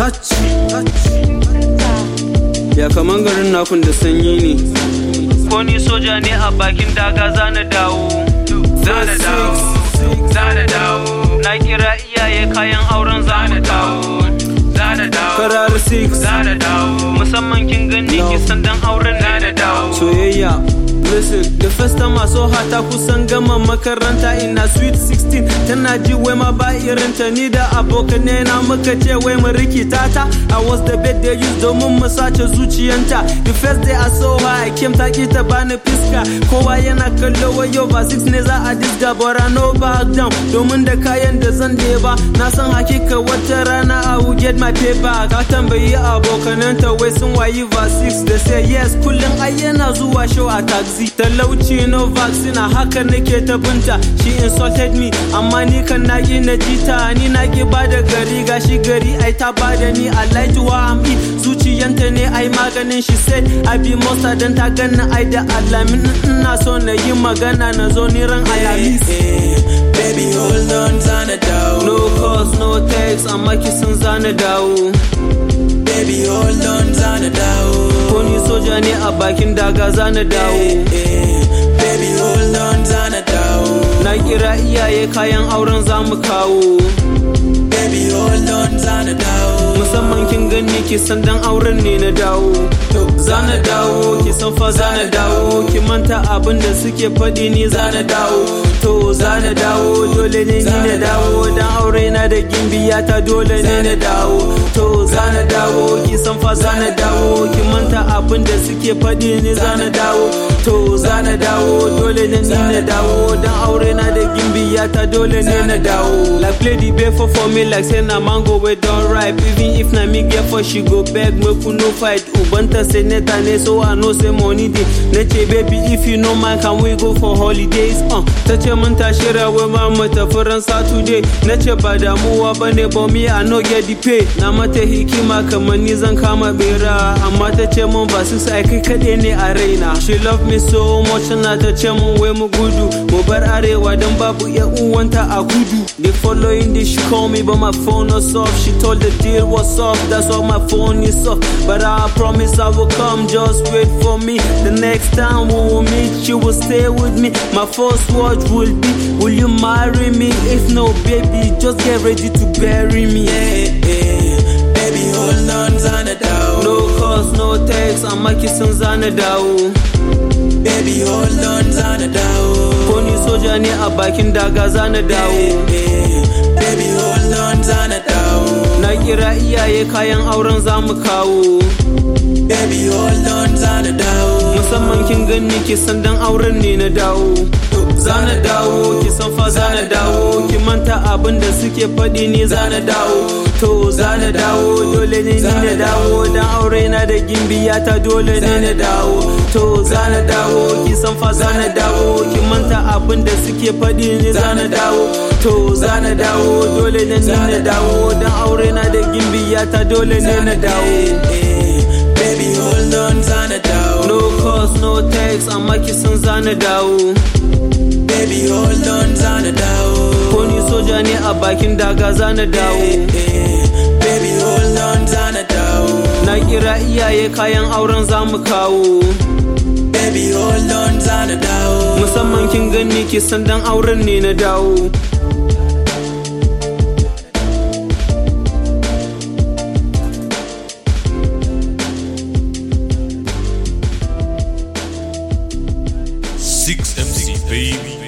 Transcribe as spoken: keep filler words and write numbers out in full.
Ya kaman garin nakun da sanyi ne. Ko ni soja ne a bakin daga zana dawo. Zana dawo, zana dawo. Na kira iyaye kayan auren zana dawo. Zana dawo, karar six zana dawo. Musamman kin gani ki san dan auren zana dawo. Soyayya. Listen, the first time I saw her ta kusan gama makaranta ina sweet sixteen. Tana ji wai ma ba irinta ni da abokanai na muka ce wai mu rikita ta. I was the bed they used domin mu sace zuciyanta. The first day I saw her I came ta ki ta bani fiska. Kowa yana kallo wai yau ba six ne za a disga but I no back down. Domin da kayan da zan ba na san hakika wata rana I will get my payback. Ka tambayi abokananta wai sun wayi va six. They say yes kullum ai yana zuwa show a taxi. Talauci no vaccine haka nake ta binta. She insulted me amma ni kan naki na jita. Ni naki bada gari gashi gari ai ta bada ni. I like to am it zuciyanta ne ai maganin. She said I be monster dan ta ganna ai da alamin. Ina so na yi magana na zo ni ran alamis. Baby hold on zana dawo. No calls no text amma kisan zana dawo. Baby hold on zana dawo. Ko ni soja ne a bakin daga zana dawo. Baby hold on zana dawo. Na kira iyaye kayan auren zamu kawo. Baby hold on zana dawo. Musamman kin gani ki san dan auren ne na dawo. Zana dawo ki san fa zana dawo. Ki manta abin da suke faɗi ni zana dawo. To zana dawo dole ne ni na dawo. Dan aure na da gimbiya ta dole ne na dawo. To zana dawo ki san fa zana dawo. Ki manta abin da suke faɗi ni zana dawo. To zana dawo dole ne ni na dawo. Dan aure na da gimbiya ta dole ne na dawo. Like play the before for me like say na mango we don ripe. Even if na me get for she go beg make we no fight. Ubanta senator ne so I know say money dey. Nace baby if you no mind can we go for holidays? Uh, tace mun tashi rawa ma mu tafi ran Saturday. Nace ba damuwa bane but me I no get the pay. Na mata hikima kamar ni zan kama bera. Amma tace mun ba su sai kai kade ne a raina. She love me so much na tace mun wai mu gudu. Mu bar arewa dan babu ya uwanta a kudu. They following this she call me but my phone was off. She told the deal was off, that's why my phone is off. But I promise I will come, just wait for me. The next time we will meet, you will stay with me. My first word will be, will you marry me? If no, baby, just get ready to bury me. Hey, hey, baby, hold on, zana dawo. No calls, no text, I'm a kissing zana dawo. Baby, hold on, zana dawo. Ko ni soja ne a bakin daga zana dawo. Hey, hey, baby, hold on, zana dawo. Na kira iyaye kayan auren zamu kawo. Baby hold on zana dawo. Musamman kin gani ki san dan auren ne na dawo. Zana dawo ki san fa zana dawo. Ki manta abin da suke faɗi ni zana dawo. To zana dawo dole ne ni na dawo. Dan aure na da gimbiya ta dole ne na dawo. To zana dawo ki san fa zana dawo. Ki manta abin da suke faɗi ni zana dawo. To zana dawo dole ne ni na dawo. Dan aure na da gimbiya ta dole ne na dawo. Baby hold on zana dawo. No calls no text amma kisan zana dawo. Baby hold on zana dawo. Ko ni soja ne a bakin daga zana dawo. Baby hold on zana dawo. Na kira iyaye kayan auren zamu kawo. Baby hold on zana dawo. Musamman kin gani ki san dan auren ne na dawo. six M C baby.